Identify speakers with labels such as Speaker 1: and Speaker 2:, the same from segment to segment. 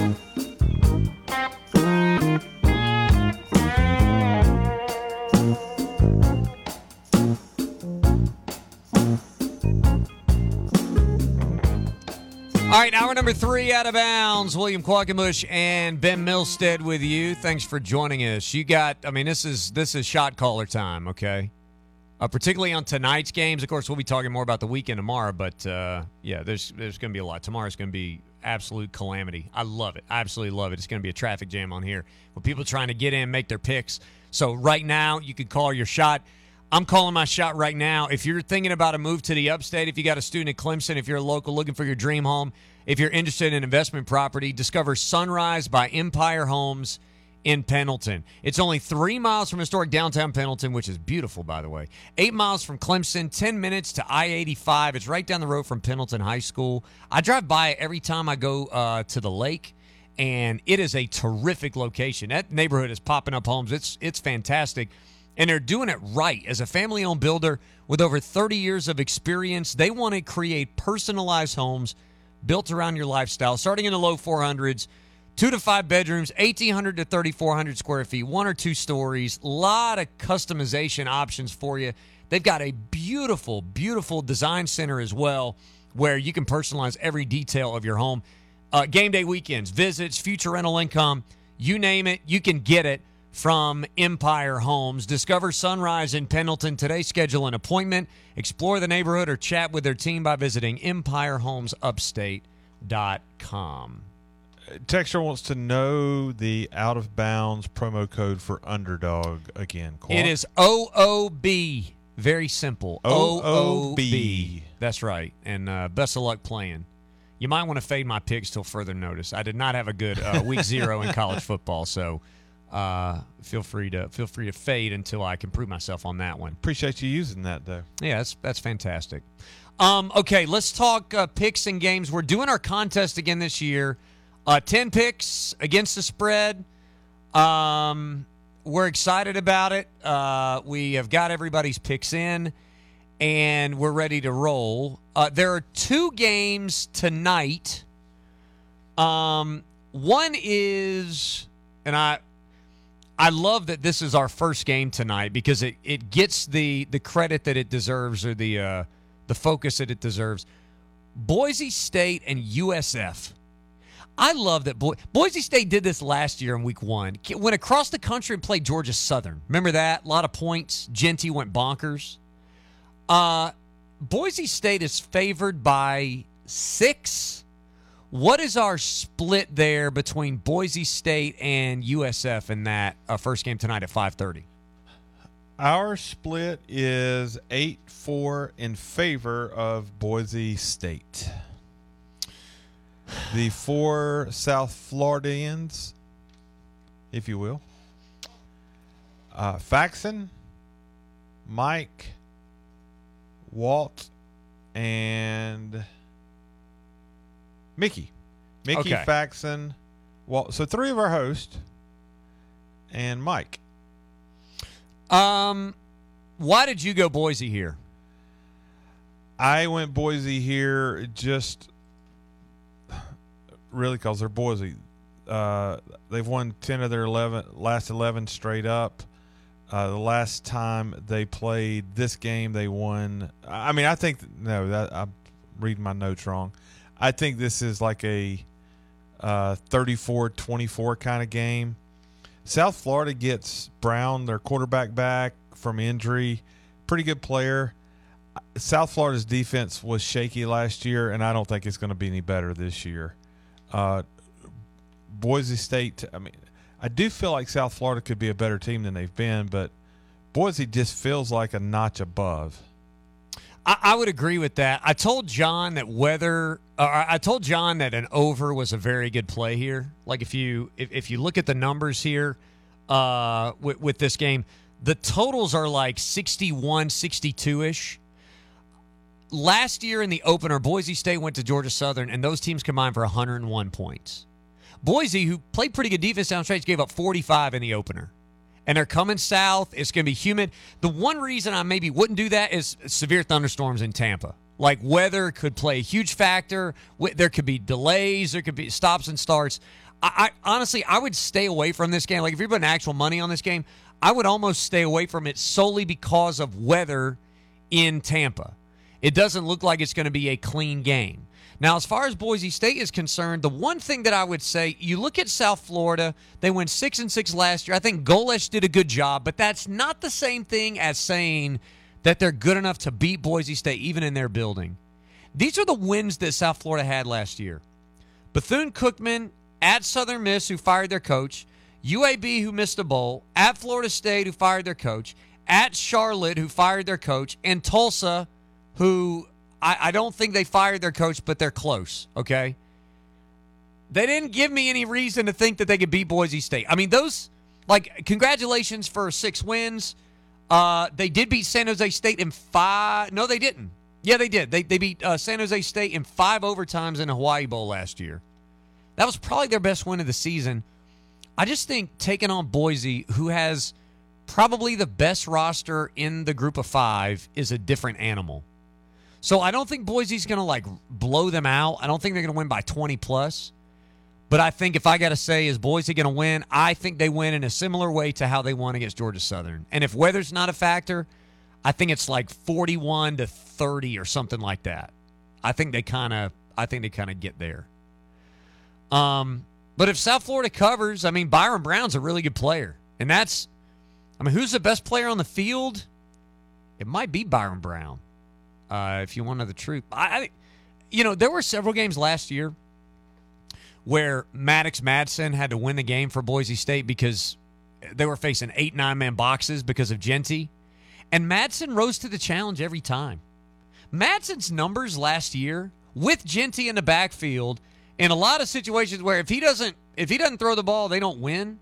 Speaker 1: All right, hour number 3 out of bounds. William Quackenbush and Ben Milstead with you. Thanks for joining us. This is shot caller time, okay? Particularly on tonight's games. Of course, we'll be talking more about the weekend tomorrow, but there's going to be a lot. Tomorrow's going to be absolute calamity. I love it. I absolutely love it. It's going to be a traffic jam on here with people trying to get in, make their picks. So right now, you could call your shot. I'm calling my shot right now. If you're thinking about a move to the upstate, if you got a student at Clemson, if you're a local looking for your dream home, if you're interested in investment property, discover Sunrise by Empire Homes in Pendleton. It's only 3 miles from historic downtown Pendleton, which is beautiful, by the way. 8 miles from Clemson, 10 minutes to I-85. It's right down the road from Pendleton High School. I drive by it every time I go to the lake, and it is a terrific location. That neighborhood is popping up homes. It's fantastic. And they're doing it right. As a family-owned builder with over 30 years of experience, they want to create personalized homes built around your lifestyle, starting in the low 400s, 2 to 5 bedrooms, 1,800 to 3,400 square feet, 1 or 2 stories, a lot of customization options for you. They've got a beautiful, beautiful design center as well where you can personalize every detail of your home. Game day weekends, visits, future rental income, you name it, you can get it from Empire Homes. Discover Sunrise in Pendleton today. Schedule an appointment, explore the neighborhood, or chat with their team by visiting EmpireHomesUpstate.com.
Speaker 2: Texter wants to know the out-of-bounds promo code for Underdog again.
Speaker 1: It is OOB. Very simple. OOB. That's right. And best of luck playing. You might want to fade my picks till further notice. I did not have a good week 0 in college football, so feel free to fade until I can prove myself on that one.
Speaker 2: Appreciate you using that, though.
Speaker 1: Yeah, that's fantastic. Okay, let's talk picks and games. We're doing our contest again this year. 10 picks against the spread. We're excited about it. We have got everybody's picks in, and we're ready to roll. There are 2 games tonight. One is, and I love that this is our first game tonight because it gets the credit that it deserves, or the focus that it deserves. Boise State and USF. I love that Boise State did this last year in week 1. Went across the country and played Georgia Southern. Remember that? A lot of points. Genty went bonkers. Boise State is favored by 6. What is our split there between Boise State and USF in that first game tonight at 5:30?
Speaker 2: Our split is 8-4 in favor of Boise State. The 4 South Floridians, if you will. Faxon, Mike, Walt, and Mickey. Mickey, okay. Faxon, Walt. So 3 of our hosts and Mike.
Speaker 1: Why did you go Boise here?
Speaker 2: I went Boise here just really because they're Boise. They've won 10 of their last 11 straight up. The last time they played this game, they won. I'm reading my notes wrong. I think this is like a 34-24 kind of game. South Florida gets Brown, their quarterback, back from injury. Pretty good player. South Florida's defense was shaky last year, and I don't think it's going to be any better this year. Boise State, I do feel like South Florida could be a better team than they've been, but Boise just feels like a notch above.
Speaker 1: I would agree with that. I told John that an over was a very good play here. Like if you look at the numbers here with this game, the totals are like 61, 62-ish. Last year in the opener, Boise State went to Georgia Southern, and those teams combined for 101 points. Boise, who played pretty good defense down stretch, gave up 45 in the opener. And they're coming south. It's going to be humid. The one reason I maybe wouldn't do that is severe thunderstorms in Tampa. Like weather could play a huge factor. There could be delays. There could be stops and starts. I honestly, I would stay away from this game. Like if you're putting actual money on this game, I would almost stay away from it solely because of weather in Tampa. It doesn't look like it's going to be a clean game. Now, as far as Boise State is concerned, the one thing that I would say, you look at South Florida, they went 6-6 last year. I think Golesh did a good job, but that's not the same thing as saying that they're good enough to beat Boise State even in their building. These are the wins that South Florida had last year. Bethune-Cookman at Southern Miss, who fired their coach, UAB, who missed a bowl, at Florida State, who fired their coach, at Charlotte, who fired their coach, and Tulsa, who I don't think they fired their coach, but they're close, okay? They didn't give me any reason to think that they could beat Boise State. I mean, those, like, congratulations for 6 wins. They did beat San Jose State in 5. No, they didn't. Yeah, they did. They beat San Jose State in 5 overtimes in a Hawaii Bowl last year. That was probably their best win of the season. I just think taking on Boise, who has probably the best roster in the group of 5, is a different animal. So I don't think Boise's going to, like, blow them out. I don't think they're going to win by 20+. But I think if I got to say, is Boise going to win, I think they win in a similar way to how they won against Georgia Southern. And if weather's not a factor, I think it's like 41-30 or something like that. I think they kind of get there. But if South Florida covers, I mean, Byron Brown's a really good player. And that's, I mean, who's the best player on the field? It might be Byron Brown. If you want to know the truth. There were several games last year where Maddox Madsen had to win the game for Boise State because they were facing 8, 9-man boxes because of Genty. And Madsen rose to the challenge every time. Madsen's numbers last year with Genty in the backfield in a lot of situations where if he doesn't throw the ball, they don't win.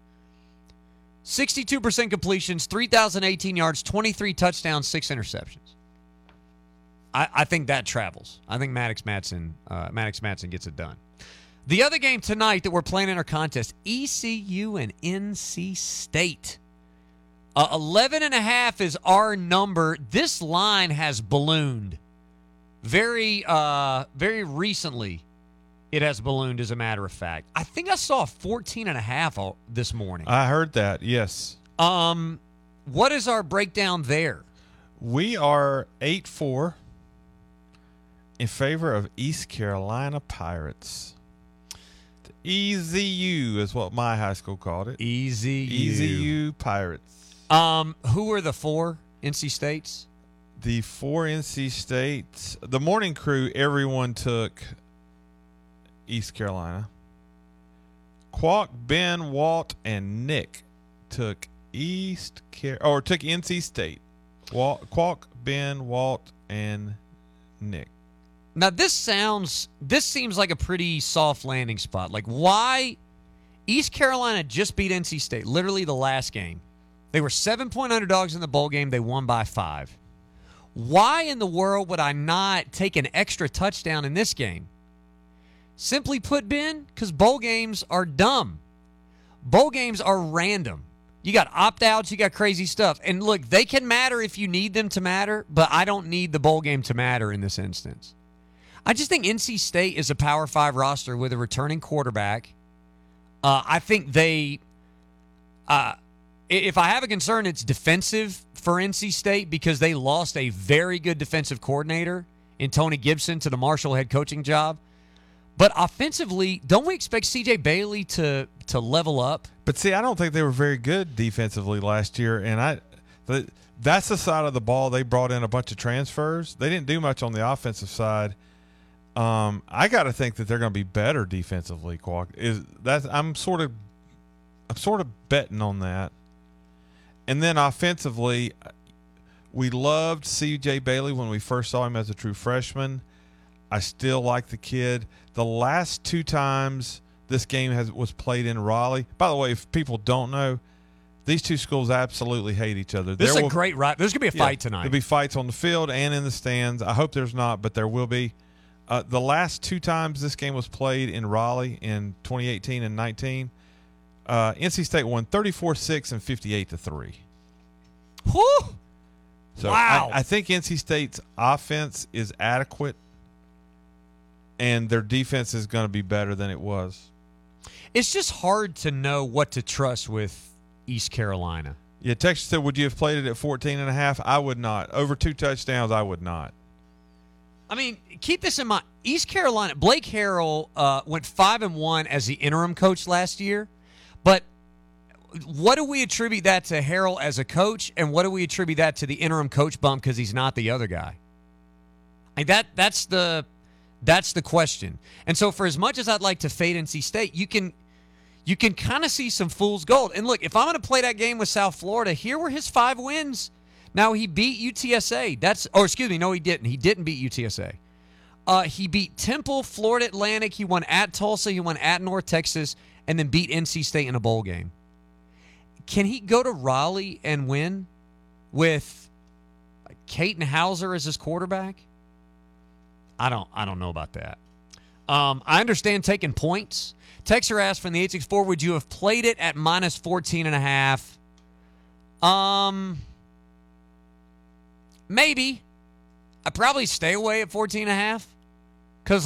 Speaker 1: 62% completions, 3,018 yards, 23 touchdowns, 6 interceptions. I think that travels. I think Maddox Madsen gets it done. The other game tonight that we're playing in our contest, ECU and NC State. 11.5 is our number. This line has ballooned. Very recently, it has ballooned, as a matter of fact. I think I saw 14.5 this morning.
Speaker 2: I heard that, yes.
Speaker 1: What is our breakdown there?
Speaker 2: We are 8-4 in favor of East Carolina Pirates. EZU is what my high school called it. EZU Pirates.
Speaker 1: Who are the 4 NC States?
Speaker 2: The 4 NC States. The morning crew, everyone took East Carolina. Quack, Ben, Walt, and Nick took took NC State. Quack, Ben, Walt, and Nick.
Speaker 1: Now, this seems like a pretty soft landing spot. Like, why? East Carolina just beat NC State, literally the last game. They were 7-point underdogs in the bowl game. They won by 5. Why in the world would I not take an extra touchdown in this game? Simply put, Ben, because bowl games are dumb. Bowl games are random. You got opt-outs, you got crazy stuff. And look, they can matter if you need them to matter, but I don't need the bowl game to matter in this instance. I just think NC State is a Power 5 roster with a returning quarterback. I think they, if I have a concern, it's defensive for NC State because they lost a very good defensive coordinator in Tony Gibson to the Marshall head coaching job. But offensively, don't we expect C.J. Bailey to level up?
Speaker 2: But see, I don't think they were very good defensively last year, and that's the side of the ball they brought in a bunch of transfers. They didn't do much on the offensive side. I got to think that they're going to be better defensively. I'm sort of betting on that. And then offensively, we loved C.J. Bailey when we first saw him as a true freshman. I still like the kid. The last 2 times this game was played in Raleigh. By the way, if people don't know, these 2 schools absolutely hate each other.
Speaker 1: This is a great ride. There's going to be a fight tonight.
Speaker 2: There'll be fights on the field and in the stands. I hope there's not, but there will be. The last 2 times this game was played in Raleigh in 2018 and 19, NC State won 34-6 and 58-3.
Speaker 1: Whew!
Speaker 2: So
Speaker 1: Wow.
Speaker 2: I think NC State's offense is adequate, and their defense is going to be better than it was.
Speaker 1: It's just hard to know what to trust with East Carolina.
Speaker 2: Yeah, Texas said, would you have played it at 14.5? I would not. Over 2 touchdowns, I would not.
Speaker 1: I mean, keep this in mind. East Carolina, Blake Harrell went 5-1 as the interim coach last year, but what do we attribute that to Harrell as a coach, and what do we attribute that to the interim coach bump because he's not the other guy? Like that's the question. And so, for as much as I'd like to fade NC State, you can kind of see some fool's gold. And look, if I'm going to play that game with South Florida, here were his 5 wins. Now, he beat UTSA. No, he didn't. He didn't beat UTSA. He beat Temple, Florida Atlantic. He won at Tulsa. He won at North Texas, and then beat NC State in a bowl game. Can he go to Raleigh and win with Caton Hauser as his quarterback? I don't know about that. I understand taking points. Texter asked from the 864, would you have played it at minus 14.5? Maybe. I'd probably stay away at 14.5 because,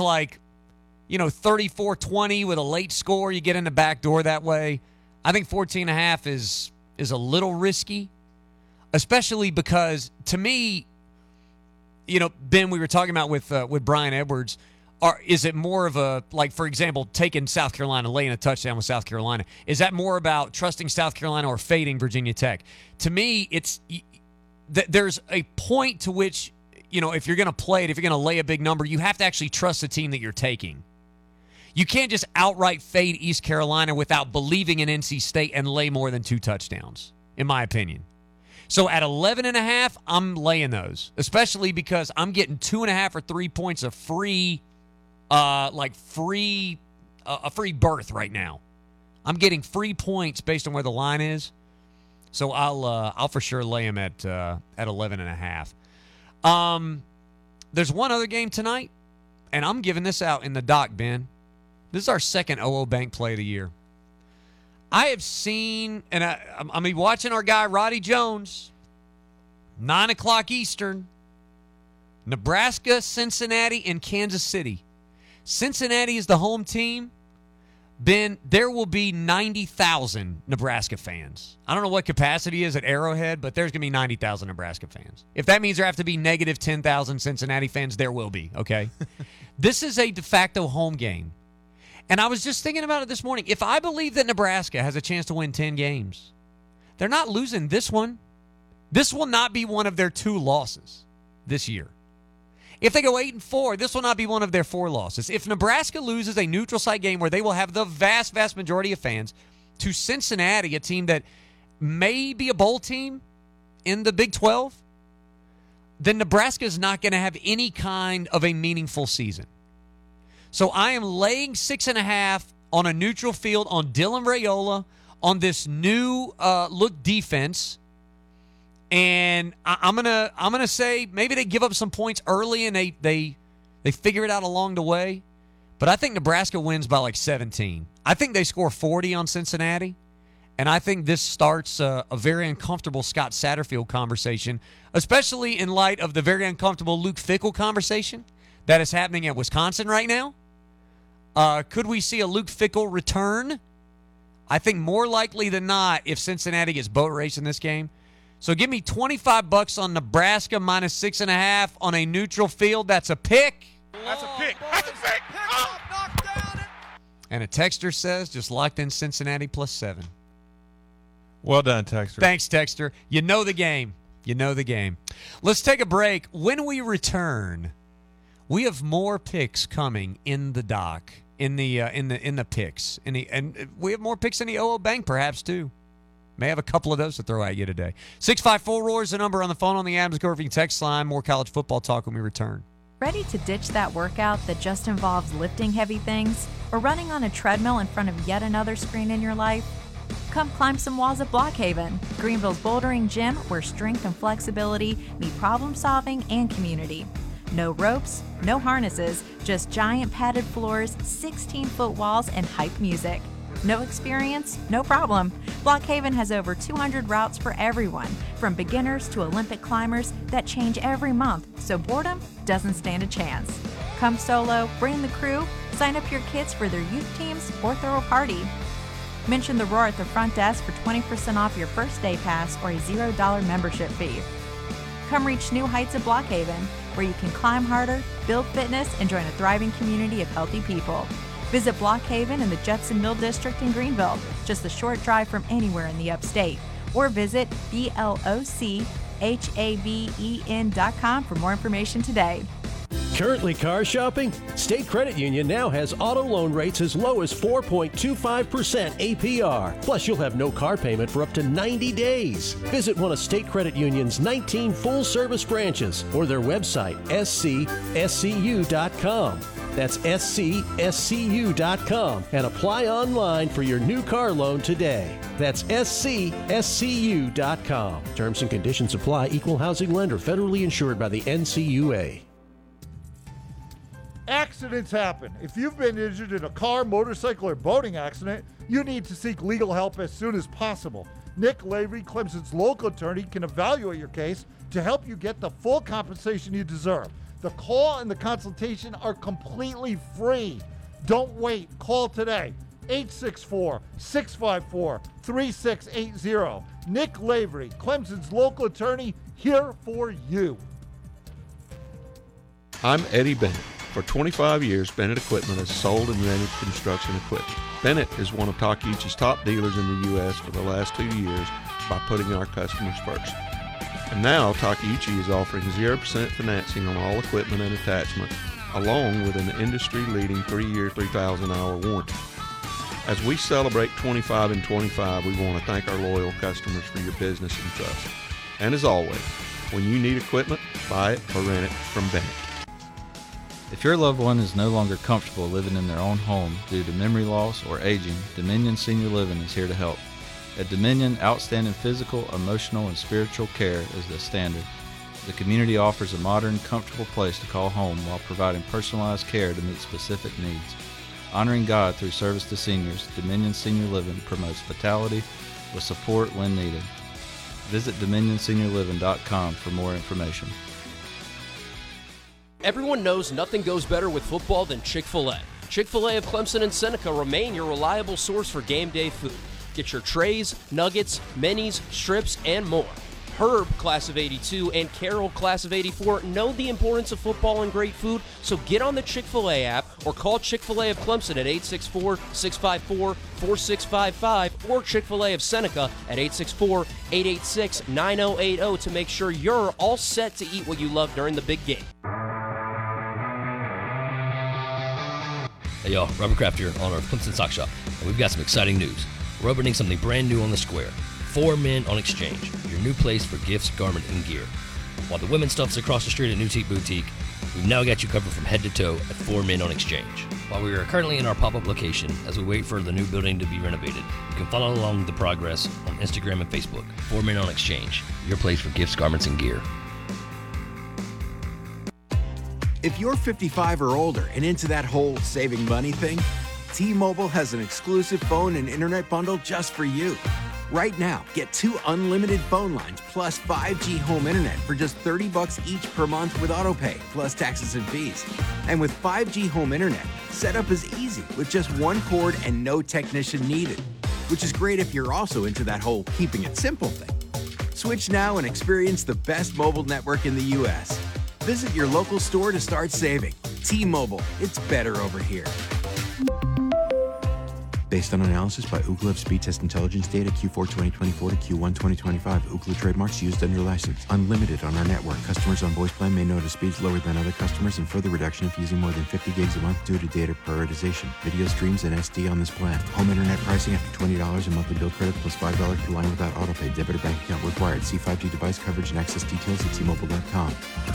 Speaker 1: 34-20 with a late score, you get in the back door that way. I think 14.5 is a little risky, especially because, to me, Ben, we were talking about with Brian Edwards, is it more of a, for example, taking South Carolina, laying a touchdown with South Carolina, is that more about trusting South Carolina or fading Virginia Tech? To me, there's a point to which, if you're going to play it, if you're going to lay a big number, you have to actually trust the team that you're taking. You can't just outright fade East Carolina without believing in NC State and lay more than 2 touchdowns, in my opinion. So at 11.5, I'm laying those, especially because I'm getting 2.5 or 3 points of free berth right now. I'm getting free points based on where the line is. So I'll for sure lay them at 11.5. There's one other game tonight, and I'm giving this out in the doc, Ben. This is our second OO Bank play of the year. I have seen, and I'm watching our guy Roddy Jones, 9 o'clock Eastern, Nebraska, Cincinnati, and Kansas City. Cincinnati is the home team. Ben, there will be 90,000 Nebraska fans. I don't know what capacity is at Arrowhead, but there's going to be 90,000 Nebraska fans. If that means there have to be negative 10,000 Cincinnati fans, there will be, okay? This is a de facto home game. And I was just thinking about it this morning. If I believe that Nebraska has a chance to win 10 games, they're not losing this one. This will not be one of their 2 losses this year. If they go 8-4, this will not be one of their 4 losses. If Nebraska loses a neutral site game where they will have the vast, vast majority of fans to Cincinnati, a team that may be a bowl team in the Big 12, then Nebraska is not going to have any kind of a meaningful season. So I am laying 6.5 on a neutral field on Dylan Raiola on this new look defense. And I'm gonna say maybe they give up some points early and they figure it out along the way. But I think Nebraska wins by 17. I think they score 40 on Cincinnati. And I think this starts a very uncomfortable Scott Satterfield conversation, especially in light of the very uncomfortable Luke Fickell conversation that is happening at Wisconsin right now. Could we see a Luke Fickell return? I think more likely than not if Cincinnati gets boat race in this game. So give me $25 on Nebraska minus 6.5 on a neutral field. That's a pick.
Speaker 2: That's a pick. That's a pick. Oh.
Speaker 1: And a texter says just locked in Cincinnati plus 7.
Speaker 2: Well done, Texter.
Speaker 1: Thanks, Texter. You know the game. You know the game. Let's take a break. When we return, we have more picks coming in the doc, in the picks, and we have more picks in the OO Bank perhaps too. May have a couple of those to throw at you today. 654-ROAR is the number on the phone on the Adams Corving text line. More college football talk when we return.
Speaker 3: Ready to ditch that workout that just involves lifting heavy things or running on a treadmill in front of yet another screen in your life? Come climb some walls at Blockhaven, Greenville's bouldering gym where strength and flexibility meet problem solving and community. No ropes, no harnesses, just giant padded floors, 16-foot walls, and hype music. No experience? No problem. Blockhaven has over 200 routes for everyone, from beginners to Olympic climbers that change every month, so boredom doesn't stand a chance. Come solo, bring the crew, sign up your kids for their youth teams, or throw a party. Mention the Roar at the front desk for 20% off your first day pass or a $0 membership fee. Come reach new heights at Blockhaven, where you can climb harder, build fitness, and join a thriving community of healthy people. Visit Blockhaven in the Judson Mill District in Greenville, just a short drive from anywhere in the upstate. Or visit BLOCHAVEN.com for more information today.
Speaker 4: Currently car shopping? State Credit Union now has auto loan rates as low as 4.25% APR. Plus, you'll have no car payment for up to 90 days. Visit one of State Credit Union's 19 full-service branches or their website, scscu.com. That's scscu.com, and apply online for your new car loan today. That's scscu.com. Terms and conditions apply. Equal housing lender. Federally insured by the NCUA.
Speaker 5: Accidents happen. If you've been injured in a car, motorcycle, or boating accident, you need to seek legal help as soon as possible. Nick Lavery, Clemson's local attorney, can evaluate your case to help you get the full compensation you deserve. The call and the consultation are completely free. Don't wait. Call today. 864-654-3680. Nick Lavery, Clemson's local attorney, here for you.
Speaker 6: I'm Eddie Bennett. For 25 years, Bennett Equipment has sold and rented construction equipment. Bennett is one of Takeuchi's top dealers in the U.S. for the last 2 years by putting our customers first. And now Takeuchi is offering 0% financing on all equipment and attachments, along with an industry-leading 3-year, 3,000-hour warranty. As we celebrate 25 and 25, we want to thank our loyal customers for your business and trust. And as always, when you need equipment, buy it or rent it from Bennett.
Speaker 7: If your loved one is no longer comfortable living in their own home due to memory loss or aging, Dominion Senior Living is here to help. At Dominion, outstanding physical, emotional, and spiritual care is the standard. The community offers a modern, comfortable place to call home while providing personalized care to meet specific needs. Honoring God through service to seniors, Dominion Senior Living promotes vitality with support when needed. Visit DominionSeniorLiving.com for more information.
Speaker 8: Everyone knows nothing goes better with football than Chick-fil-A. Chick-fil-A of Clemson and Seneca remain your reliable source for game day food. Get your trays, nuggets, minis, strips, and more. Herb, Class of 82, and Carol, Class of 84, know the importance of football and great food, so get on the Chick-fil-A app or call Chick-fil-A of Clemson at 864-654-4655 or Chick-fil-A of Seneca at 864-886-9080 to make sure you're all set to eat what you love during the big game.
Speaker 9: Hey y'all, Robert Kraft here, owner of Clemson Sock Shop, and we've got some exciting news. We're opening something brand new on the square, 4 Men on Exchange, your new place for gifts, garment, and gear. While the women's stuff's across the street at New Teak Boutique, we've now got you covered from head to toe at 4 Men on Exchange. While we are currently in our pop-up location as we wait for the new building to be renovated, you can follow along the progress on Instagram and Facebook. 4 Men on Exchange, your place for gifts, garments, and gear.
Speaker 10: If you're 55 or older and into that whole saving money thing, T-Mobile has an exclusive phone and internet bundle just for you. Right now, get 2 unlimited phone lines plus 5G home internet for just $30 each per month with AutoPay, plus taxes and fees. And with 5G home internet, setup is easy with just 1 cord and no technician needed, which is great if you're also into that whole keeping it simple thing. Switch now and experience the best mobile network in the U.S. Visit your local store to start saving. T-Mobile, it's better over here. Based on analysis by Ookla of Speed Test Intelligence data Q4 2024 to Q1 2025, Ookla trademarks used under license. Unlimited on our network. Customers on voice plan may notice speeds lower than other customers and further reduction if using more than 50 gigs a month due to data prioritization. Video streams and SD on this plan. Home internet pricing after $20 a monthly bill credit plus $5 per line without autopay. Debit or bank account required. See 5G device coverage and access details at T-Mobile.com.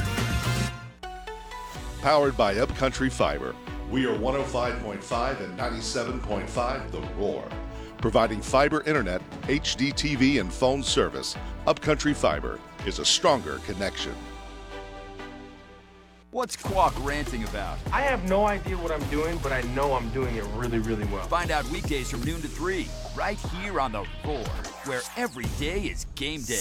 Speaker 11: Powered by Upcountry Fiber. We are 105.5 and 97.5 The Roar. Providing fiber internet, HD TV, and phone service, Upcountry Fiber is a stronger connection.
Speaker 12: What's Quack ranting about?
Speaker 13: I have no idea what I'm doing, but I know I'm doing it really, really well.
Speaker 12: Find out weekdays from noon to 3, right here on The Roar, where every day is game day.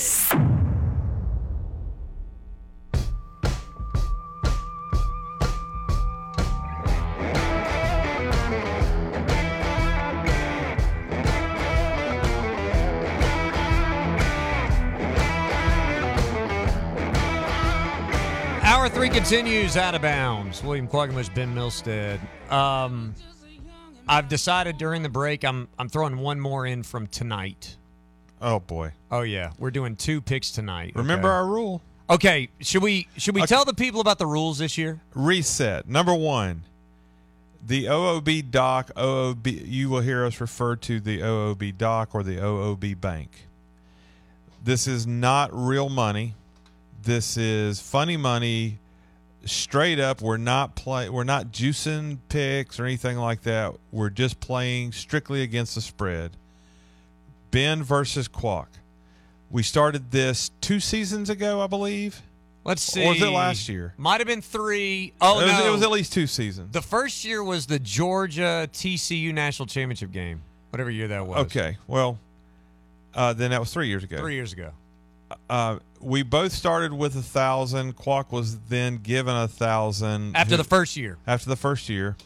Speaker 1: Hour 3 continues out of bounds. William Quaggamush, Ben Milstead. I've decided during the break I'm throwing one more in from tonight.
Speaker 2: Oh boy.
Speaker 1: Oh yeah, we're doing 2 picks tonight.
Speaker 2: Remember our rule.
Speaker 1: Okay, should we tell the people about the rules this year?
Speaker 2: Reset. Number 1, the OOB doc. OOB. You will hear us refer to the OOB doc or the OOB bank. This is not real money. This is funny money, straight up. We're not juicing picks or anything like that. We're just playing strictly against the spread. Ben versus Quack. We started this 2 seasons ago, I believe.
Speaker 1: Let's see.
Speaker 2: Or was it last year?
Speaker 1: Might have been 3. Oh, no.
Speaker 2: It was at least 2 seasons.
Speaker 1: The first year was the Georgia TCU National Championship game, whatever year that was.
Speaker 2: Okay, well, then that was 3 years ago.
Speaker 1: 3 years ago.
Speaker 2: We both started with 1,000. Quack was then given 1,000
Speaker 1: after the first year.
Speaker 2: After the first year,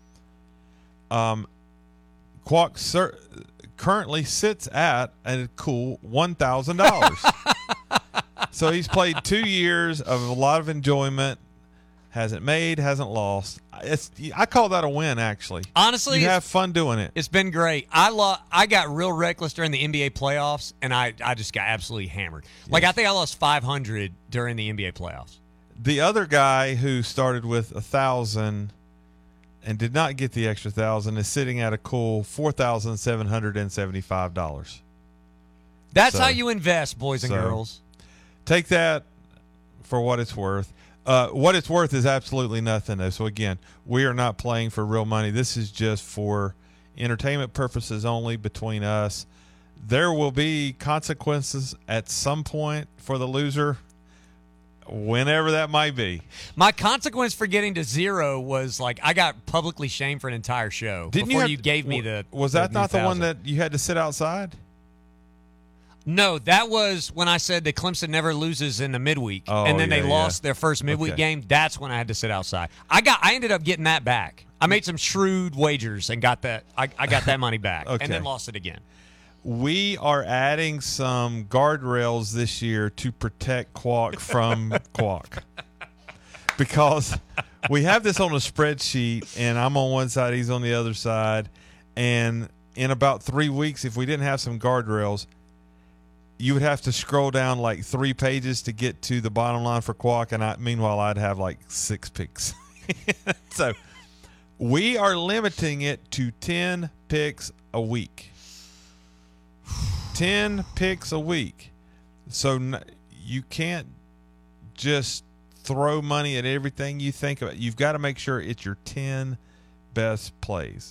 Speaker 2: Quack currently sits at a cool $1,000. So he's played 2 years of a lot of enjoyment. Hasn't made, hasn't lost. I call that a win, actually.
Speaker 1: Honestly,
Speaker 2: you have fun doing it.
Speaker 1: It's been great. I got real reckless during the NBA playoffs, and I just got absolutely hammered. Yes. Like, I think I lost 500 during the NBA playoffs.
Speaker 2: The other guy who started with 1,000 and did not get the extra 1,000 is sitting at a cool $4,775.
Speaker 1: That's how you invest, boys and girls.
Speaker 2: Take that for what it's worth. What it's worth is absolutely nothing, though. So, again, we are not playing for real money. This is just for entertainment purposes only between us. There will be consequences at some point for the loser, whenever that might be.
Speaker 1: My consequence for getting to 0 was, like, I got publicly shamed for an entire show before you gave me the
Speaker 2: Was that not the one
Speaker 1: 1,000.
Speaker 2: that you had to sit outside?
Speaker 1: No, that was when I said that Clemson never loses in the midweek, and then they lost their first midweek game. That's when I had to sit outside. I ended up getting that back. I made some shrewd wagers and got that. I got that money back, and then lost it again.
Speaker 2: We are adding some guardrails this year to protect Quack from Quack, because we have this on a spreadsheet, and I'm on one side, he's on the other side, and in about 3 weeks, if we didn't have some guardrails, you would have to scroll down like 3 pages to get to the bottom line for Quack, and meanwhile, I'd have like 6 picks. So we are limiting it to 10 picks a week. 10 picks a week. So you can't just throw money at everything you think about. You've got to make sure it's your 10 best plays.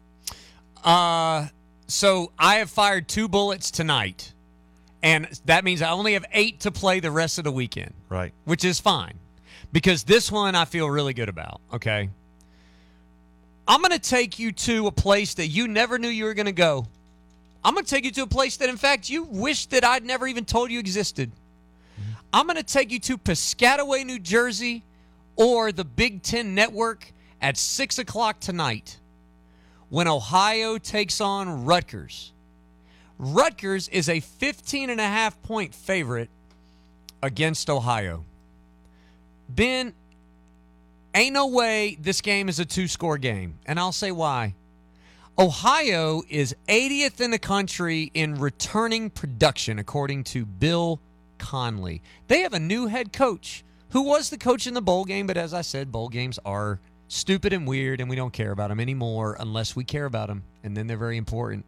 Speaker 1: So I have fired 2 bullets tonight. And that means I only have 8 to play the rest of the weekend.
Speaker 2: Right.
Speaker 1: Which is fine. Because this one I feel really good about, okay? I'm going to take you to a place that you never knew you were going to go. I'm going to take you to a place that, in fact, you wish that I'd never even told you existed. Mm-hmm. I'm going to take you to Piscataway, New Jersey, or the Big Ten Network at 6 o'clock tonight when Ohio takes on Rutgers. Rutgers is a 15.5-point favorite against Ohio. Ben, ain't no way this game is a 2-score game, and I'll say why. Ohio is 80th in the country in returning production, according to Bill Conley. They have a new head coach who was the coach in the bowl game, but as I said, bowl games are stupid and weird, and we don't care about them anymore unless we care about them, and then they're very important.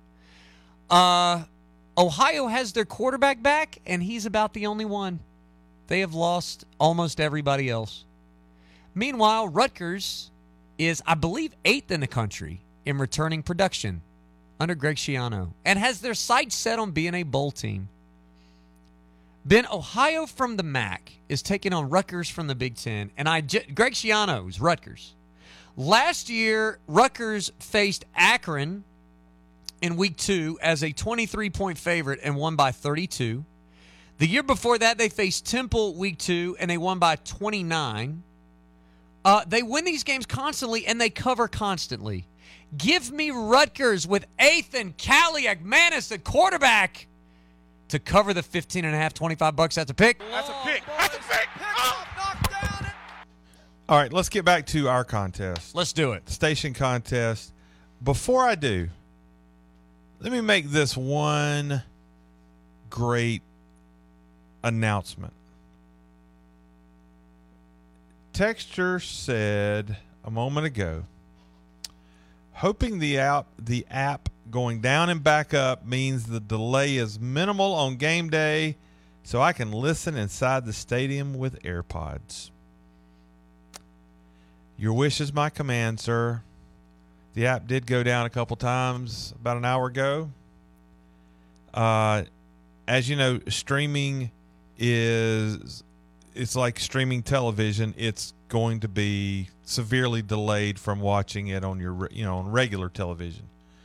Speaker 1: Ohio has their quarterback back, and he's about the only one. They have lost almost everybody else. Meanwhile, Rutgers is, I believe, 8th in the country in returning production under Greg Schiano and has their sights set on being a bowl team. Ben, Ohio from the MAC is taking on Rutgers from the Big Ten, and Greg Schiano's Rutgers. Last year, Rutgers faced Akron in Week 2 as a 23-point favorite and won by 32. The year before that, they faced Temple Week 2, and they won by 29. They win these games constantly, and they cover constantly. Give me Rutgers with Athan Kaliakmanis at quarterback to cover the 15.5, $25. That's a pick.
Speaker 2: That's a pick. That's a pick. All right, let's get back to our contest.
Speaker 1: Let's do it.
Speaker 2: Station contest. Before I do, let me make this one great announcement. Texture said a moment ago, hoping the app going down and back up means the delay is minimal on game day so I can listen inside the stadium with AirPods. Your wish is my command, sir. The app did go down a couple times about an hour ago. As you know, streaming it's like streaming television. It's going to be severely delayed from watching it on your, on regular television.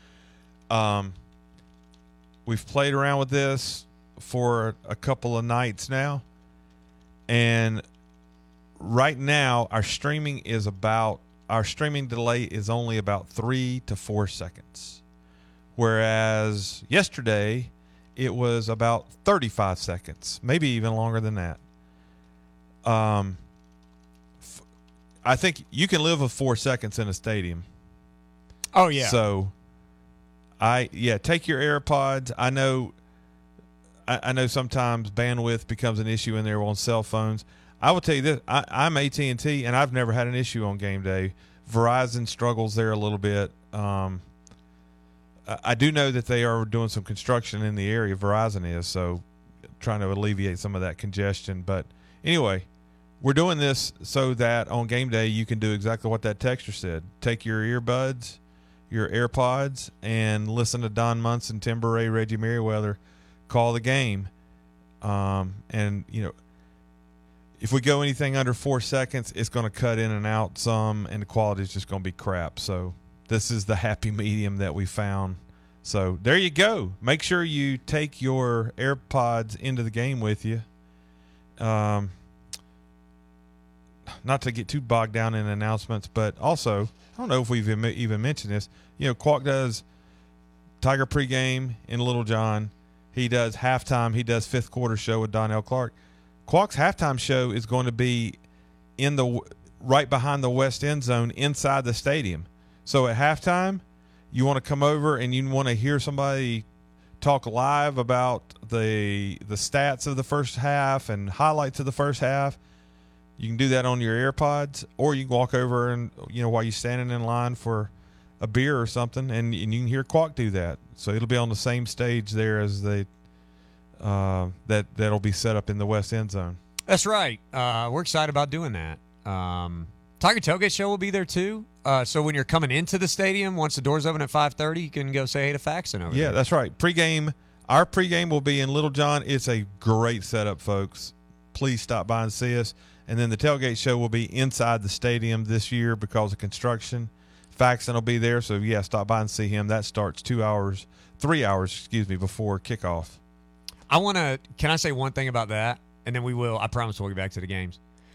Speaker 2: We've played around with this for a couple of nights now, and right now our streaming delay is only about 3 to 4 seconds, whereas yesterday it was about 35 seconds, maybe even longer than that. I think you can live with 4 seconds in a stadium.
Speaker 1: Oh yeah.
Speaker 2: So take your AirPods. I know sometimes bandwidth becomes an issue in there on cell phones. I will tell you this, I'm AT&T, and I've never had an issue on game day. Verizon struggles there a little bit. I do know that they are doing some construction in the area, Verizon is, so trying to alleviate some of that congestion. But anyway, we're doing this so that on game day you can do exactly what that texter said. Take your earbuds, your AirPods, and listen to Don Munson, Tim Beret, Reggie Merriweather call the game. And, if we go anything under 4 seconds, it's going to cut in and out some, and the quality is just going to be crap. So this is the happy medium that we found. So there you go. Make sure you take your AirPods into the game with you. Not to get too bogged down in announcements, but also, I don't know if we've even mentioned this. Quack does Tiger pregame in Little John. He does halftime. He does fifth quarter show with Donnell Clark. Quack's halftime show is going to be right behind the west end zone inside the stadium. So at halftime, you want to come over and you want to hear somebody talk live about the stats of the first half and highlights of the first half. You can do that on your AirPods, or you can walk over and, while you're standing in line for a beer or something, and you can hear Quack do that. So it'll be on the same stage there as that'll be set up in the west end zone.
Speaker 1: That's right. We're excited about doing that. Tiger Tailgate Show will be there too. So when you're coming into the stadium, once the doors open at 5:30, you can go say hey to Faxon over there.
Speaker 2: Yeah, that's right. Our pregame will be in Little John. It's a great setup, folks. Please stop by and see us. And then the tailgate show will be inside the stadium this year because of construction. Faxon will be there, so yeah, stop by and see him. That starts 3 hours, before kickoff.
Speaker 1: Can I say one thing about that? And then I promise we'll get back to the games.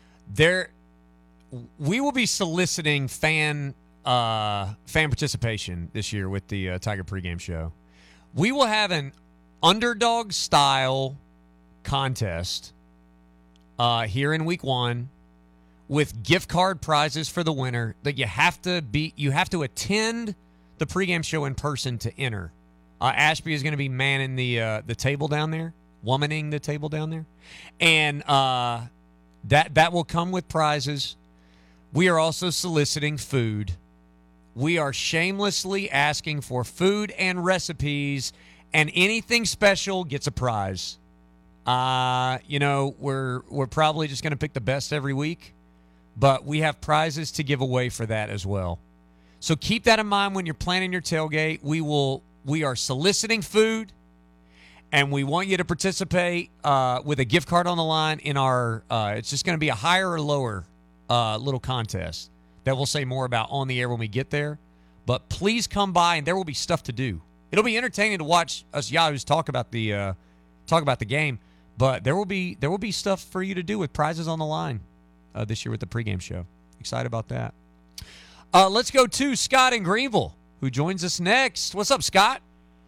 Speaker 1: We will be soliciting fan participation this year with the Tiger pregame show. We will have an underdog style contest here in week 1 with gift card prizes for the winner that you have to attend the pregame show in person to enter. Ashby is going to be manning the table down there, womaning the table down there, and that will come with prizes. We are also soliciting food. We are shamelessly asking for food and recipes, and anything special gets a prize. We're probably just going to pick the best every week, but we have prizes to give away for that as well. So keep that in mind when you're planning your tailgate. We are soliciting food, And we want you to participate with a gift card on the line in our it's just going to be a higher or lower little contest that we'll say more about on the air when we get there. But please come by, and there will be stuff to do. It'll be entertaining to watch us Yahoos talk about the game, but there will be stuff for you to do with prizes on the line this year with the pregame show. Excited about that. Let's go to Scott in Greenville, who joins us next. What's up, Scott?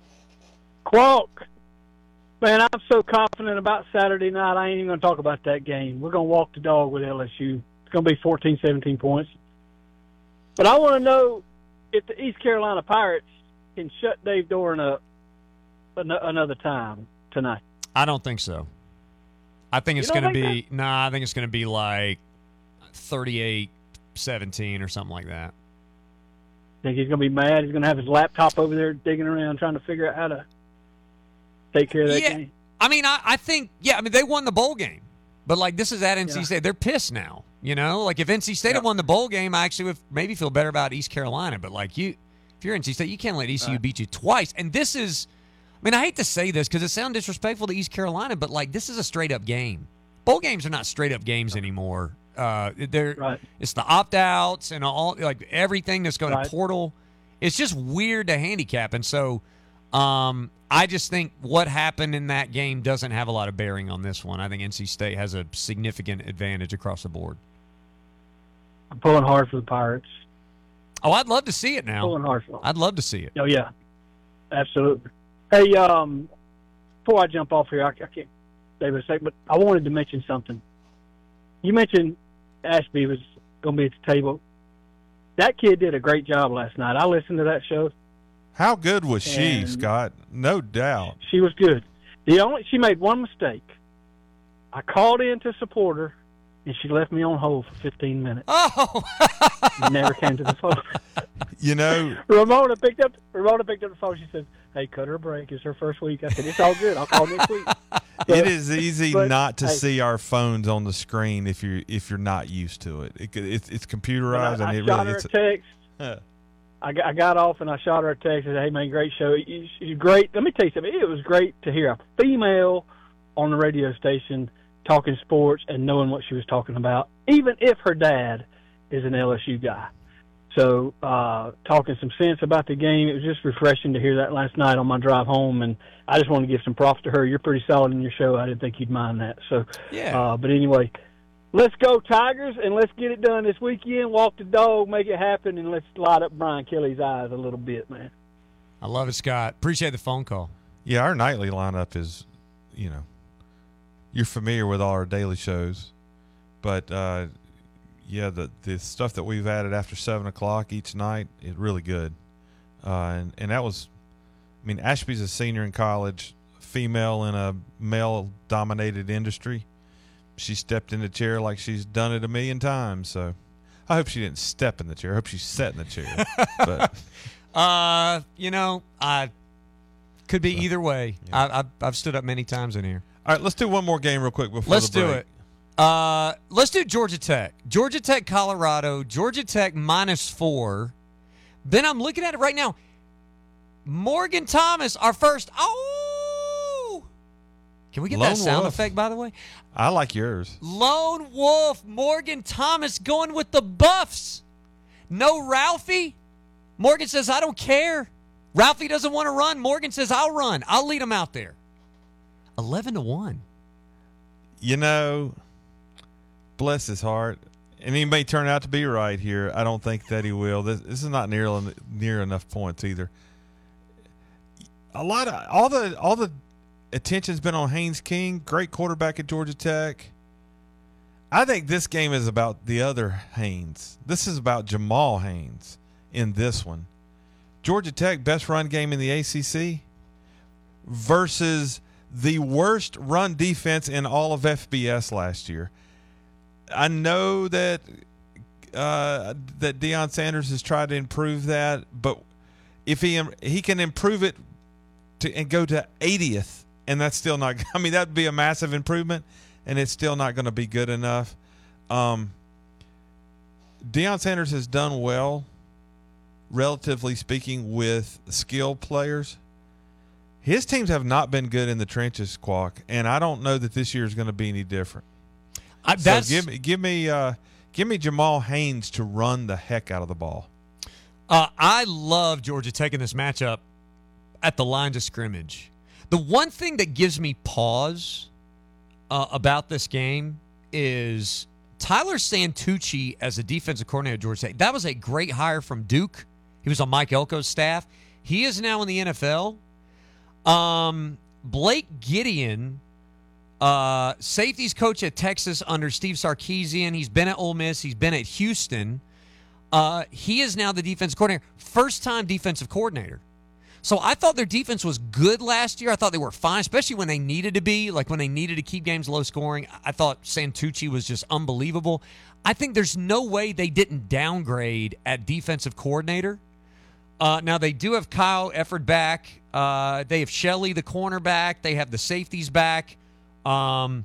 Speaker 14: Qualk. Man, I'm so confident about Saturday night, I ain't even going to talk about that game. We're going to walk the dog with LSU. It's going to be 14, 17 points. But I want to know if the East Carolina Pirates can shut Dave Doran up another time tonight.
Speaker 1: I don't think so. I think it's going to be – I think it's going to be like 38-17 or something like that.
Speaker 14: Think he's going to be mad? He's going to have his laptop over there digging around trying to figure out how to take care of that game?
Speaker 1: I mean, I think – they won the bowl game. But, like, this is at NC State. They're pissed now, you know? Like, if NC State had won the bowl game, I actually would maybe feel better about East Carolina. But, like, if you're NC State, you can't let ECU beat you twice. And this is – I hate to say this because it sounds disrespectful to East Carolina, but, like, this is a straight-up game. Bowl games are not straight-up games anymore. It's the opt-outs and all, like, everything that's going to portal. It's just weird to handicap. And so I just think what happened in that game doesn't have a lot of bearing on this one. I think NC State has a significant advantage across the board.
Speaker 14: I'm pulling hard for the Pirates.
Speaker 1: Oh, I'd love to see it now.
Speaker 14: Pulling hard for them.
Speaker 1: I'd love to see it.
Speaker 14: Oh, yeah. Absolutely. Hey, before I jump off here, I can't save a second, but I wanted to mention something. You mentioned Ashby was going to be at the table. That kid did a great job last night. I listened to that show.
Speaker 2: How good was she, Scott? No doubt.
Speaker 14: She was good. She made one mistake. I called in to support her, and she left me on hold for 15 minutes.
Speaker 1: Oh!
Speaker 14: Never came to the phone.
Speaker 2: You know,
Speaker 14: Ramona picked up the phone. She said, "Hey, cut her a break. It's her first week." I said, "It's all good. I'll call next week."
Speaker 2: It is easy not to see our phones on the screen if you're not used to it. It's computerized, and it
Speaker 14: shot
Speaker 2: really
Speaker 14: her a text. I got off and I shot her a text and said, "Hey man, great show. She's great." Let me tell you something. It was great to hear a female on the radio station talking sports and knowing what she was talking about, even if her dad is an LSU guy. So talking some sense about the game, it was just refreshing to hear that last night on my drive home, and I just want to give some props to her. You're pretty solid in your show. I didn't think you'd mind that. So, but anyway, let's go Tigers, and let's get it done this weekend. Walk the dog, make it happen, and let's light up Brian Kelly's eyes a little bit, man.
Speaker 1: I love it, Scott. Appreciate the phone call.
Speaker 2: Yeah, our nightly lineup is, you're familiar with all our daily shows, but the stuff that we've added after 7 o'clock each night is really good. And that was, Ashby's a senior in college, female in a male-dominated industry. She stepped in the chair like she's done it a million times. So I hope she didn't step in the chair. I hope she sat in the chair. But
Speaker 1: I could be either way. Yeah. I've stood up many times in here.
Speaker 2: All right, let's do one more game real quick before
Speaker 1: let's
Speaker 2: the break.
Speaker 1: Do it. Let's do Georgia Tech. Georgia Tech, Colorado. Georgia Tech -4. Ben, I'm looking at it right now. Morgan Thomas, our first. Oh! Can we get that sound effect, by the way?
Speaker 2: I like yours.
Speaker 1: Lone Wolf, Morgan Thomas going with the Buffs. No Ralphie. Morgan says, I don't care. Ralphie doesn't want to run. Morgan says, I'll run. I'll lead him out there. 11-1.
Speaker 2: Bless his heart. And he may turn out to be right here. I don't think that he will. This is not near enough points either. All the attention's been on Haynes King, great quarterback at Georgia Tech. I think this game is about the other Haynes. This is about Jamal Haynes in this one. Georgia Tech, best run game in the ACC versus the worst run defense in all of FBS last year. I know that that Deion Sanders has tried to improve that, but if he can improve it and go to 80th, and that's still not – that would be a massive improvement, and it's still not going to be good enough. Deion Sanders has done well, relatively speaking, with skilled players. his teams have not been good in the trenches, Quack, and I don't know that this year is going to be any different. So give me Jamal Haynes to run the heck out of the ball.
Speaker 1: I love Georgia taking this matchup at the lines of scrimmage. The one thing that gives me pause about this game is Tyler Santucci as a defensive coordinator at Georgia State. That was a great hire from Duke. He was on Mike Elko's staff. He is now in the NFL. Blake Gideon, safeties coach at Texas under Steve Sarkisian. He's been at Ole Miss. He's been at Houston. He is now the defensive coordinator. First-time defensive coordinator. So I thought their defense was good last year. I thought they were fine, especially when they needed to be, like when they needed to keep games low scoring. I thought Santucci was just unbelievable. I think there's no way they didn't downgrade at defensive coordinator. Now, they do have Kyle Efford back. They have Shelley, the cornerback. They have the safeties back. I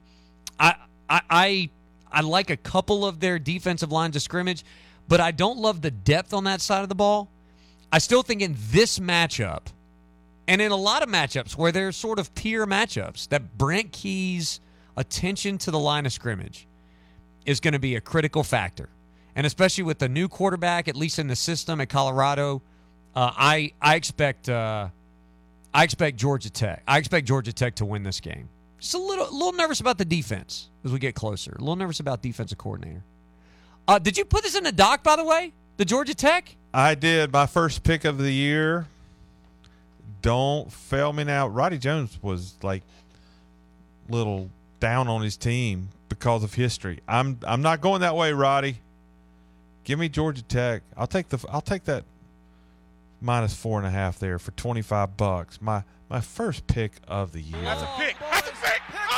Speaker 1: like a couple of their defensive lines of scrimmage, but I don't love the depth on that side of the ball. I still think in this matchup, and in a lot of matchups where they're sort of peer matchups, that Brent Key's attention to the line of scrimmage is going to be a critical factor. And especially with the new quarterback, at least in the system at Colorado, I expect Georgia Tech. I expect Georgia Tech to win this game. Just a little nervous about the defense as we get closer. A little nervous about defensive coordinator. Did you put this in the doc, by the way? The Georgia Tech?
Speaker 2: I did. My first pick of the year. Don't fail me now. Roddy Jones was like little down on his team because of history. I'm not going that way, Roddy. Give me Georgia Tech. I'll take that minus 4.5 there for $25. My first pick of the year.
Speaker 15: That's a pick. That's a pick.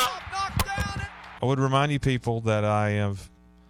Speaker 2: I would remind you people that I have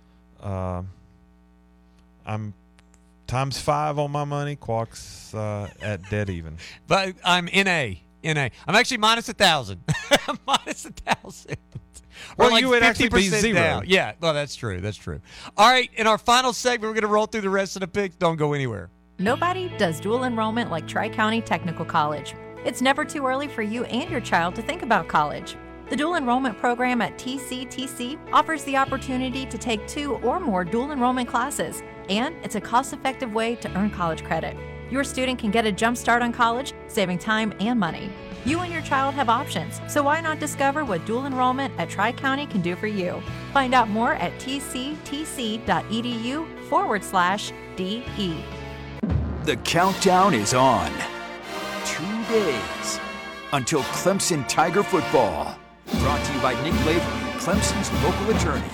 Speaker 2: I'm times 5 on my money. Quack's at dead even.
Speaker 1: But I'm NA. I'm actually minus 1,000. Minus 1,000.
Speaker 2: Well,
Speaker 1: like
Speaker 2: you would actually be
Speaker 1: 50%
Speaker 2: zero.
Speaker 1: down. Yeah, well, that's true. That's true. All right, in our final segment, we're going to roll through the rest of the picks. Don't go anywhere.
Speaker 3: Nobody does dual enrollment like Tri-County Technical College. It's never too early for you and your child to think about college. The dual enrollment program at TCTC offers the opportunity to take 2 or more dual enrollment classes, and it's a cost-effective way to earn college credit. Your student can get a jump start on college, saving time and money. You and your child have options, so why not discover what dual enrollment at Tri-County can do for you? Find out more at tctc.edu/DE.
Speaker 12: The countdown is on. 2 days until Clemson Tiger football. Brought to you by Nick Lavery, Clemson's local attorney.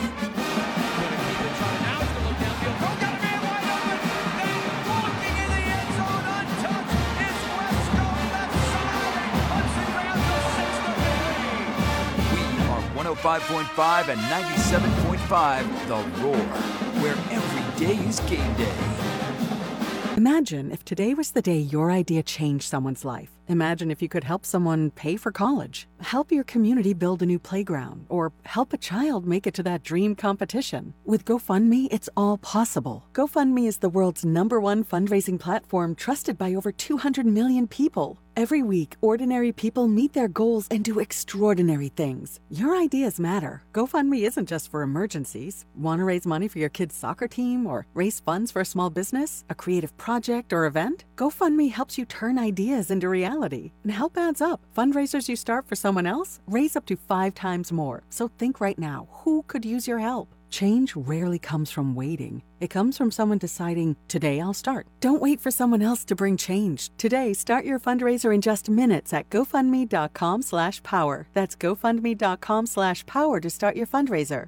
Speaker 12: We are 105.5 and 97.5 The Roar, where every day is game day.
Speaker 16: Imagine if today was the day your idea changed someone's life. Imagine if you could help someone pay for college, help your community build a new playground, or help a child make it to that dream competition. With GoFundMe, it's all possible. GoFundMe is the world's #1 fundraising platform trusted by over 200 million people. Every week, ordinary people meet their goals and do extraordinary things. Your ideas matter. GoFundMe isn't just for emergencies. Want to raise money for your kid's soccer team or raise funds for a small business, a creative project, or event? GoFundMe helps you turn ideas into reality. And help adds up. Fundraisers you start for someone else raise up to 5 times more. So think right now, who could use your help? Change rarely comes from waiting. It comes from someone deciding, today I'll start. Don't wait for someone else to bring change. Today, start your fundraiser in just minutes at GoFundMe.com/power. That's GoFundMe.com/power to start your fundraiser.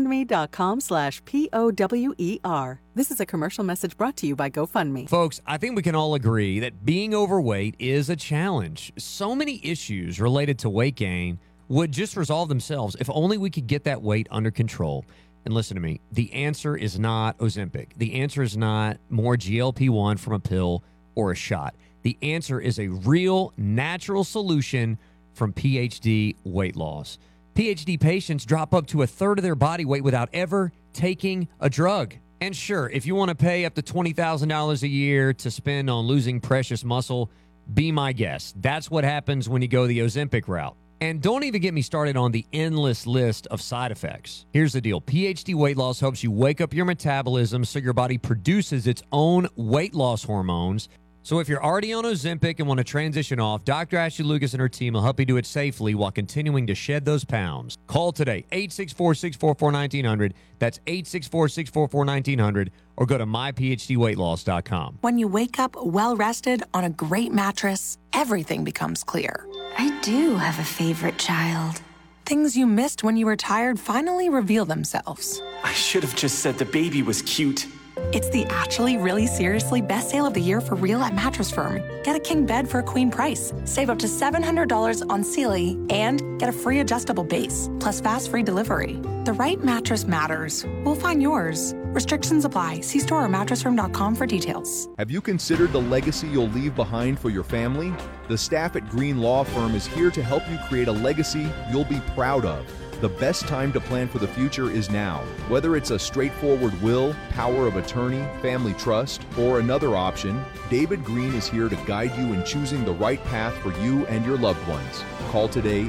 Speaker 16: GoFundMe.com/POWER. This is a commercial message brought to you by GoFundMe.
Speaker 1: Folks, I think we can all agree that being overweight is a challenge. So many issues related to weight gain would just resolve themselves if only we could get that weight under control. And listen to me, the answer is not Ozempic. The answer is not more GLP-1 from a pill or a shot. The answer is a real natural solution from PhD weight loss. PhD patients drop up to 1/3 of their body weight without ever taking a drug. And sure, if you want to pay up to $20,000 a year to spend on losing precious muscle, Be my guest. That's what happens when you go the Ozempic route. And don't even get me started on the endless list of side effects. Here's the deal. PhD Weight Loss helps you wake up your metabolism so your body produces its own weight loss hormones. So if you're already on Ozempic and want to transition off, Dr. Ashley Lucas and her team will help you do it safely while continuing to shed those pounds. Call today, 864-644-1900. That's 864-644-1900. Or go to myphdweightloss.com.
Speaker 15: When you wake up well-rested on a great mattress, everything becomes clear. I do have a favorite child. Things you missed when you were tired finally reveal themselves.
Speaker 17: I should have just said the baby was cute.
Speaker 15: It's the actually really seriously best sale of the year for real at Mattress Firm. Get a king bed for a queen price. Save up to $700 on Sealy and get a free adjustable base, plus fast free delivery. The right mattress matters. We'll find yours. Restrictions apply. See store or mattressfirm.com for details.
Speaker 18: Have you considered the legacy you'll leave behind for your family? The staff at Green Law Firm is here to help you create a legacy you'll be proud of. The best time to plan for the future is now. Whether it's a straightforward will, power of attorney, family trust, or another option, David Green is here to guide you in choosing the right path for you and your loved ones. Call today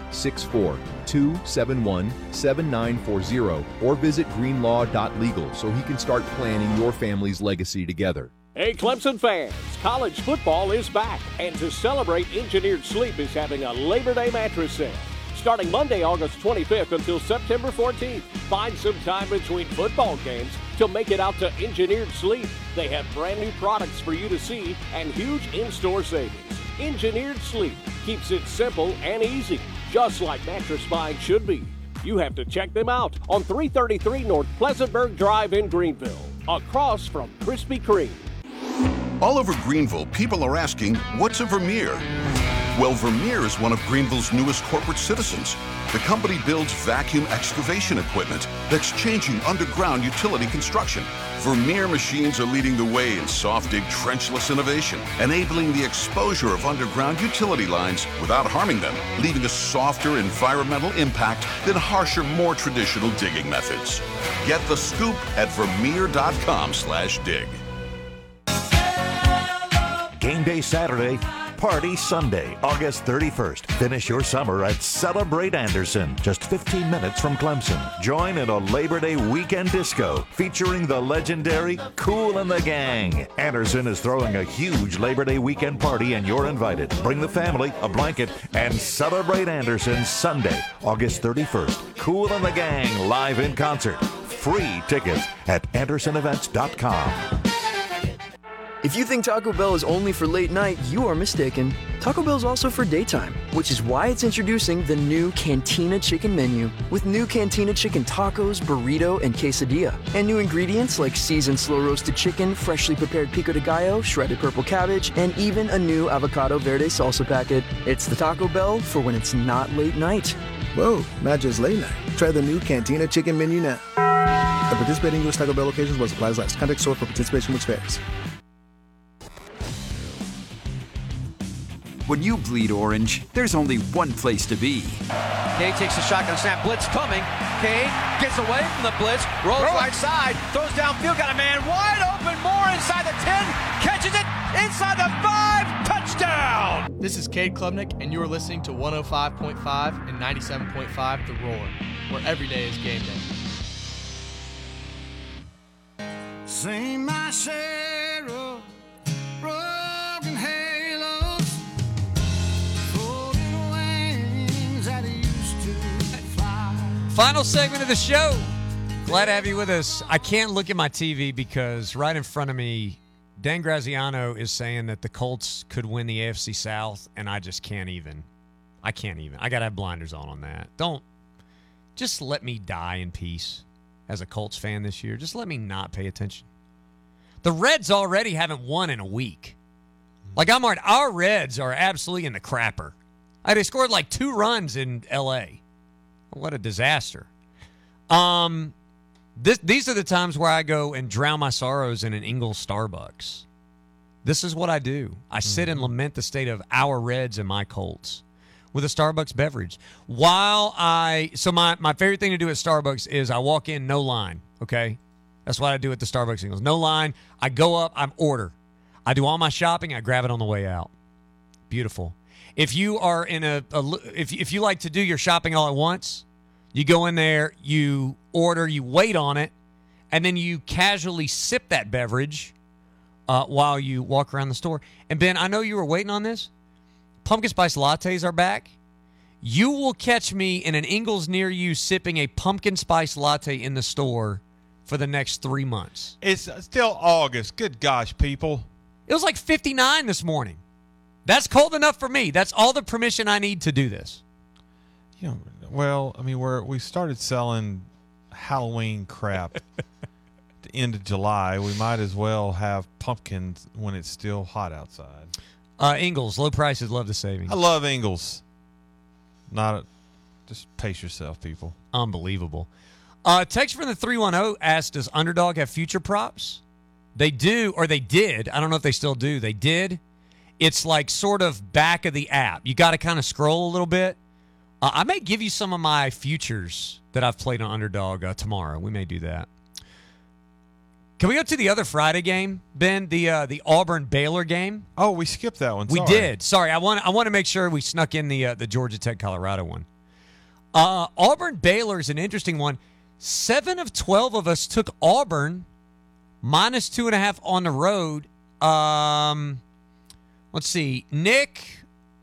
Speaker 18: 864-271-7940 or visit greenlaw.legal so he can start planning your family's legacy together.
Speaker 19: Hey, Clemson fans, college football is back, and to celebrate, Engineered Sleep is having a Labor Day mattress sale. Starting Monday, August 25th until September 14th. Find some time between football games to make it out to Engineered Sleep. They have brand new products for you to see and huge in-store savings. Engineered Sleep keeps it simple and easy, just like mattress buying should be. You have to check them out on 333 North Pleasantburg Drive in Greenville, across from Krispy Kreme.
Speaker 20: All over Greenville, people are asking, what's a Vermeer? Well, Vermeer is one of Greenville's newest corporate citizens. The company builds vacuum excavation equipment that's changing underground utility construction. Vermeer machines are leading the way in soft dig trenchless innovation, enabling the exposure of underground utility lines without harming them, leaving a softer environmental impact than harsher, more traditional digging methods. Get the scoop at vermeer.com/dig.
Speaker 21: Game day Saturday, party Sunday, August 31st. Finish your summer at Celebrate Anderson, just 15 minutes from Clemson. Join in a Labor Day weekend disco featuring the legendary Kool and the Gang. Anderson is throwing a huge Labor Day weekend party and you're invited. Bring the family, a blanket, and celebrate Anderson Sunday, August 31st. Kool and the Gang live in concert. Free tickets at AndersonEvents.com.
Speaker 22: If you think Taco Bell is only for late night, you are mistaken. Taco Bell is also for daytime, which is why it's introducing the new Cantina Chicken menu with new Cantina Chicken tacos, burrito, and quesadilla. And new ingredients like seasoned slow-roasted chicken, freshly prepared pico de gallo, shredded purple cabbage, and even a new avocado verde salsa packet. It's the Taco Bell for when it's not late night.
Speaker 23: Whoa, not just late night. Try the new Cantina Chicken menu now. At participating U.S. Taco Bell locations where supplies last. Contact store for participation which varies.
Speaker 12: When you bleed orange, there's only one place to be.
Speaker 24: Kane takes a shotgun snap, blitz coming. Kane gets away from the blitz, rolls right side, throws downfield, got a man wide open, Moore inside the 10, catches it, inside the 5, touchdown!
Speaker 25: This is Cade Klubnik, and you are listening to 105.5 and 97.5 The Roar, where every day is game day.
Speaker 26: Sing my share of broken halos, folded wings that used to fly.
Speaker 1: Final segment of the show. Glad to have you with us. I can't look at my TV because right in front of me, Dan Graziano is saying that the Colts could win the AFC South, and I just can't even. I can't even. I got to have blinders on that. Just let me die in peace as a Colts fan this year. Just let me not pay attention. The Reds already haven't won in a week. Like, our Reds are absolutely in the crapper. They scored like 2 runs in L.A. What a disaster. These are the times where I go and drown my sorrows in an Ingles Starbucks. This is what I do. I sit and lament the state of our Reds and my Colts with a Starbucks beverage. So my favorite thing to do at Starbucks is I walk in, no line, okay? That's what I do at the Starbucks Ingles. No line. I go up, I order. I do all my shopping, I grab it on the way out. Beautiful. If you are in if you like to do your shopping all at once, you go in there, you order, you wait on it, and then you casually sip that beverage while you walk around the store. And Ben, I know you were waiting on this. Pumpkin spice lattes are back. You will catch me in an Ingles near you sipping a pumpkin spice latte in the store for the next 3 months.
Speaker 2: It's still August. Good gosh, people.
Speaker 1: It was like 59 this morning. That's cold enough for me. That's all the permission I need to do this.
Speaker 2: You know, well, I mean, we started selling Halloween crap at the end of July. We might as well have pumpkins when it's still hot outside.
Speaker 1: Ingles, low prices, love the savings.
Speaker 2: I love Ingles. Just pace yourself, people.
Speaker 1: Unbelievable. Text from the 310 asked, does Underdog have future props? They do, or they did. I don't know if they still do. They did. It's like sort of back of the app. You got to kind of scroll a little bit. I may give you some of my futures that I've played on Underdog tomorrow. We may do that. Can we go to the other Friday game, Ben? The Auburn-Baylor game?
Speaker 2: Oh, we skipped that one.
Speaker 1: We did. Sorry, I want to make sure we snuck in the Georgia Tech-Colorado one. Auburn-Baylor is an interesting one. 7 of 12 of us took Auburn minus 2.5 on the road. Let's see. Nick,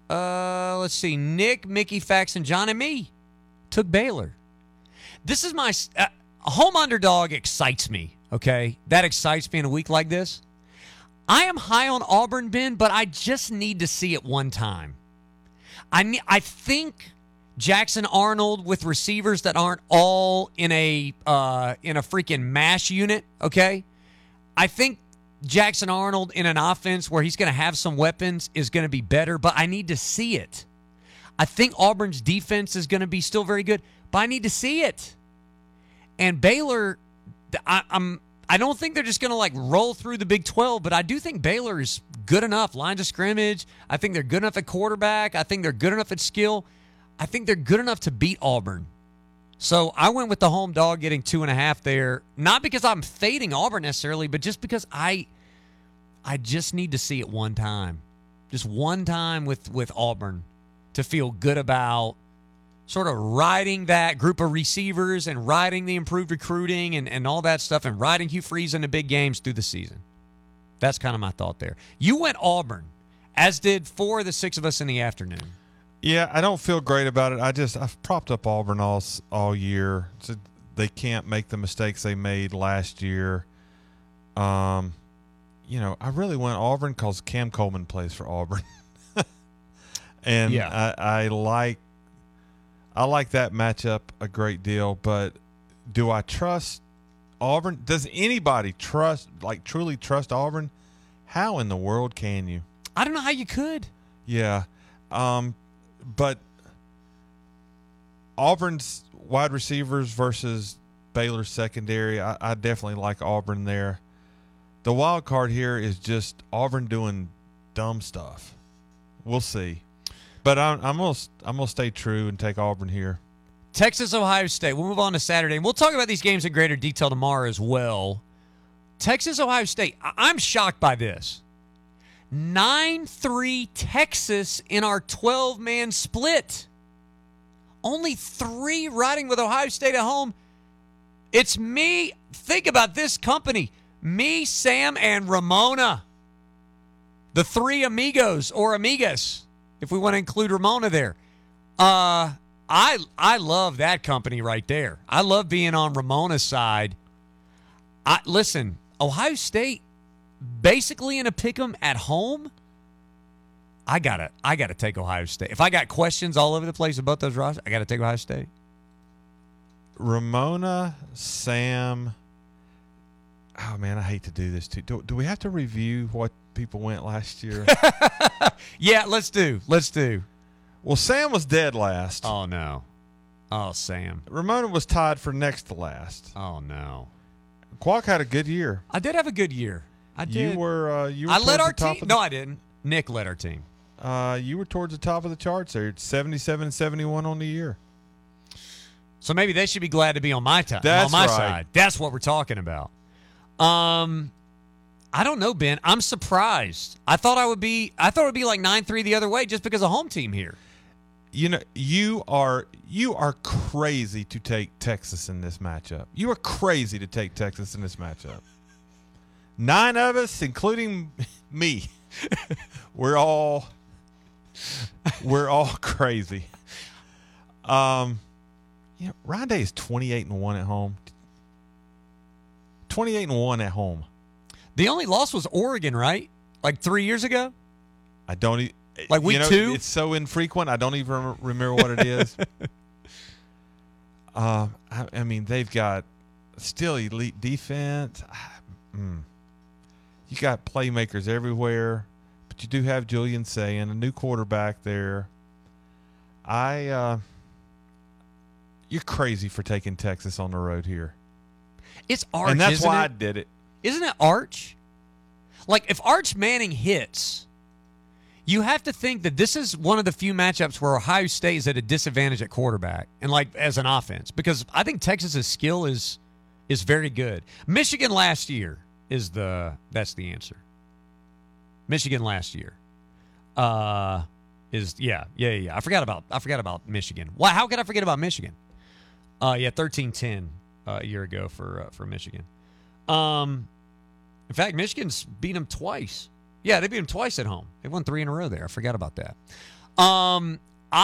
Speaker 1: Mickey, Fax, and John and me took Baylor. This is my home underdog excites me, okay? That excites me in a week like this. I am high on Auburn, Ben, but I just need to see it one time. I think Jackson Arnold with receivers that aren't all in a freaking mash unit, okay? I think Jackson Arnold in an offense where he's going to have some weapons is going to be better, but I need to see it. I think Auburn's defense is going to be still very good, but I need to see it. And Baylor, I don't think they're just going to like roll through the Big 12, but I do think Baylor is good enough. Lines of scrimmage. I think they're good enough at quarterback. I think they're good enough at skill. I think they're good enough to beat Auburn. So I went with the home dog getting 2.5 there, not because I'm fading Auburn necessarily, but just because I just need to see it one time. Just one time with Auburn to feel good about sort of riding that group of receivers and riding the improved recruiting and all that stuff and riding Hugh Freeze in the big games through the season. That's kind of my thought there. You went Auburn, as did 4 of the 6 of us in the afternoon.
Speaker 2: Yeah, I don't feel great about it. I've propped up Auburn all year. So they can't make the mistakes they made last year. I really went Auburn because Cam Coleman plays for Auburn, and yeah. I like that matchup a great deal. But do I trust Auburn? Does anybody truly trust Auburn? How in the world can you?
Speaker 1: I don't know how you could.
Speaker 2: Yeah. But Auburn's wide receivers versus Baylor's secondary, I definitely like Auburn there. The wild card here is just Auburn doing dumb stuff. We'll see. But I'm gonna stay true and take Auburn here.
Speaker 1: Texas, Ohio State. We'll move on to Saturday. And we'll talk about these games in greater detail tomorrow as well. Texas, Ohio State. I'm shocked by this. 9-3 Texas in our 12-man split. Only 3 riding with Ohio State at home. It's me. Think about this company. Me, Sam, and Ramona. The 3 amigos or amigas, if we want to include Ramona there. I love that company right there. I love being on Ramona's side. Listen, Ohio State, basically in a pick'em at home, I gotta take Ohio State. If I got questions all over the place about those rosters, I gotta take Ohio State.
Speaker 2: Ramona, Sam. Oh man, I hate to do this too. Do we have to review what people went last year?
Speaker 1: Yeah, let's do.
Speaker 2: Well, Sam was dead last.
Speaker 1: Oh no. Oh, Sam.
Speaker 2: Ramona was tied for next to last.
Speaker 1: Oh no.
Speaker 2: Quack had a good year.
Speaker 1: I did have a good year. I did.
Speaker 2: You were
Speaker 1: I led our team. No, I didn't. Nick led our team.
Speaker 2: You were towards the top of the charts there. It's 77 and 71 on the year.
Speaker 1: So maybe they should be glad to be on my time.
Speaker 2: That's
Speaker 1: on my
Speaker 2: right.
Speaker 1: side. That's what we're talking about. I don't know, Ben. I'm surprised. I thought it would be like 9-3 the other way just because of home team here.
Speaker 2: You know, you are crazy to take Texas in this matchup. You are crazy to take Texas in this matchup. 9 of us, including me, we're all crazy. Ryan Day is 28-1 at home. 28-1 at home.
Speaker 1: The only loss was Oregon, right? Like 3 years ago?
Speaker 2: I don't
Speaker 1: like week 2?
Speaker 2: It's so infrequent. I don't even remember what it is. I mean, they've got still elite defense. You got playmakers everywhere, but you do have Julian Sayin, a new quarterback there. You're crazy for taking Texas on the road here.
Speaker 1: It's Arch,
Speaker 2: and that's
Speaker 1: isn't
Speaker 2: why
Speaker 1: it?
Speaker 2: I did it.
Speaker 1: Isn't it Arch? Like, if Arch Manning hits, you have to think that this is one of the few matchups where Ohio State is at a disadvantage at quarterback and, like, as an offense. Because I think Texas's skill is very good. Michigan last year that's the answer. Michigan last year is yeah. I forgot about Michigan. Why? How could I forget about Michigan? 13-10 a year ago for Michigan. In fact, Michigan's beat them twice. Yeah, they beat them twice at home. They won 3 in a row there. I forgot about that. I'm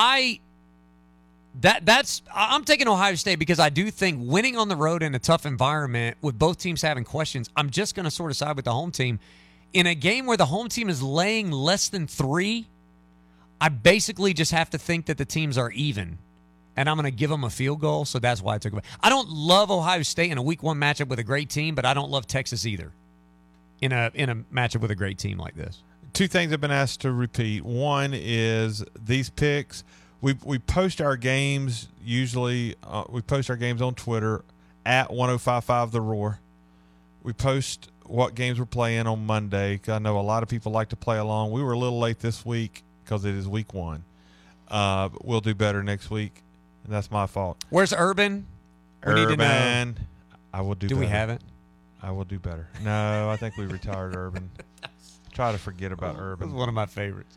Speaker 1: taking Ohio State because I do think winning on the road in a tough environment with both teams having questions, I'm just going to sort of side with the home team. In a game where the home team is laying less than 3, I basically just have to think that the teams are even. And I'm going to give them a field goal, so that's why I took it. I don't love Ohio State in a Week 1 matchup with a great team, but I don't love Texas either in a matchup with a great team like this.
Speaker 2: 2 things I've been asked to repeat. One is these picks. We post our games usually. We post our games on Twitter at 1055 The Roar. We post what games we're playing on Monday. I know a lot of people like to play along. We were a little late this week because it is Week 1. We'll do better next week. And that's my fault.
Speaker 1: Where's Urban? We need to know.
Speaker 2: I will do
Speaker 1: better.
Speaker 2: Do
Speaker 1: we have it?
Speaker 2: I will do better. No, I think we retired Urban. Try to forget about Urban.
Speaker 1: This is one of my favorites.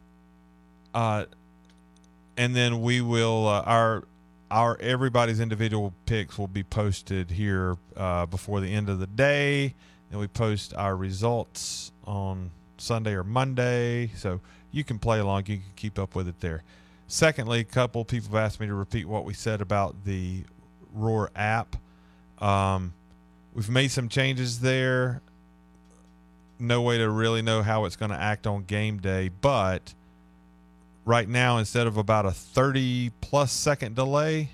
Speaker 2: And then we will our everybody's individual picks will be posted here before the end of the day. And we post our results on Sunday or Monday, so you can play along. You can keep up with it there. Secondly, a couple people have asked me to repeat what we said about the Roar app. We've made some changes there. No way to really know how it's going to act on game day, but right now, instead of about a 30-plus second delay,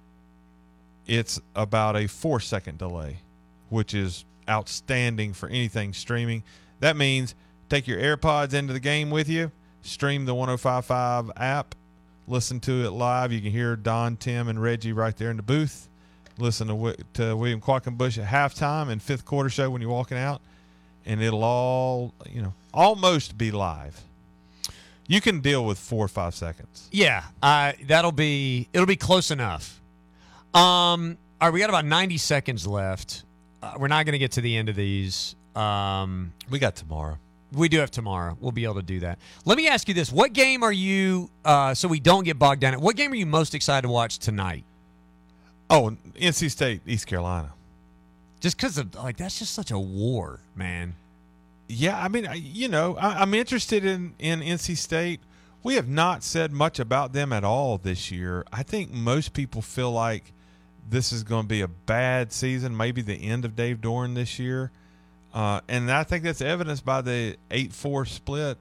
Speaker 2: it's about a 4-second delay, which is outstanding for anything streaming. That means take your AirPods into the game with you, stream the 105.5 app, listen to it live. You can hear Don, Tim, and Reggie right there in the booth. Listen to William Quackenbush at halftime and 5th quarter show when you're walking out, and it'll all, almost be live. You can deal with 4 or 5 seconds.
Speaker 1: Yeah, it'll be close enough. All right, we got about 90 seconds left. We're not going to get to the end of these.
Speaker 2: We got tomorrow.
Speaker 1: We do have tomorrow. We'll be able to do that. Let me ask you this. What game are you, so we don't get bogged down, what game are you most excited to watch tonight?
Speaker 2: Oh, NC State, East Carolina.
Speaker 1: Just because of, that's just such a war, man.
Speaker 2: Yeah, I mean, I'm interested in NC State. We have not said much about them at all this year. I think most people feel like this is going to be a bad season, maybe the end of Dave Doeren this year. And I think that's evidenced by the 8-4 split,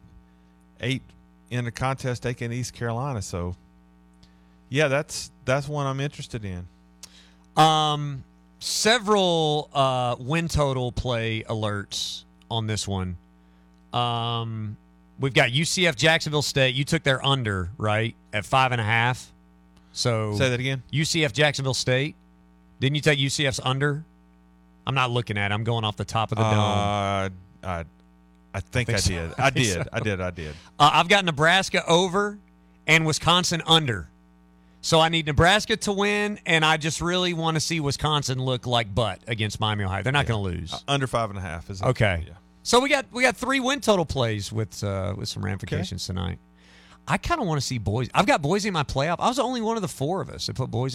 Speaker 2: 8 in the contest taking East Carolina. So, yeah, that's one I'm interested in.
Speaker 1: Several win total play alerts on this one. We've got UCF Jacksonville State. You took their under, right, at 5.5. So
Speaker 2: say that again.
Speaker 1: UCF Jacksonville State. Didn't you take UCF's under? I'm not looking at it. I'm going off the top of the dome.
Speaker 2: I think I did. I did. I did.
Speaker 1: I've got Nebraska over and Wisconsin under. So I need Nebraska to win, and I just really want to see Wisconsin look like butt against Miami Ohio. They're not going to lose.
Speaker 2: Under 5.5 is
Speaker 1: okay.
Speaker 2: Yeah.
Speaker 1: So we got 3 win total plays with some ramifications tonight. I kind of want to see Boise. I've got Boise in my playoff. I was the only one of the 4 of us that put Boise